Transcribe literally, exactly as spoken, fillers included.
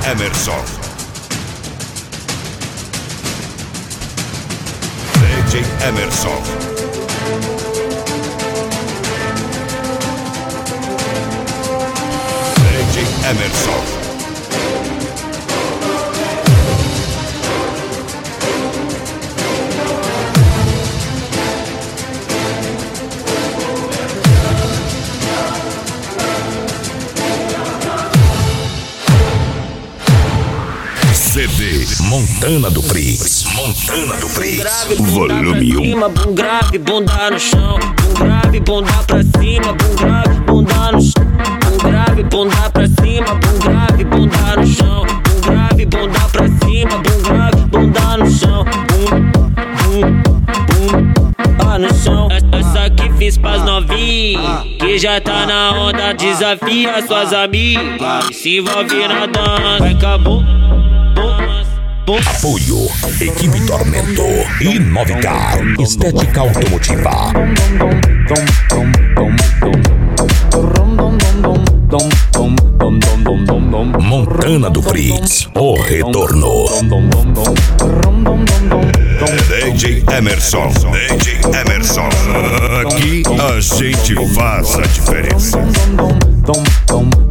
Emerson. D J Emerson. D J Emerson. C D Montana do Prince. Montana do Prince. Volume um. Bum grave, bunda no chão. Bum grave, bunda pra cima. Bum grave, bunda no chão. Bum grave, bunda pra cima. Bum grave, bunda no chão. Bum grave, bunda pra cima. Bum grave, bunda no chão. Bum, bum, bum. Ah, no chão. Essa que fiz pras novinhas, que já tá na onda. Desafia suas amigas, se envolve na dança. Vai, acabou. Apoio Equipe Tormento e nove K Estética Automotiva. Montana do Prince, o retorno. D J Emerson. D J Emerson. Aqui a gente faz a diferença.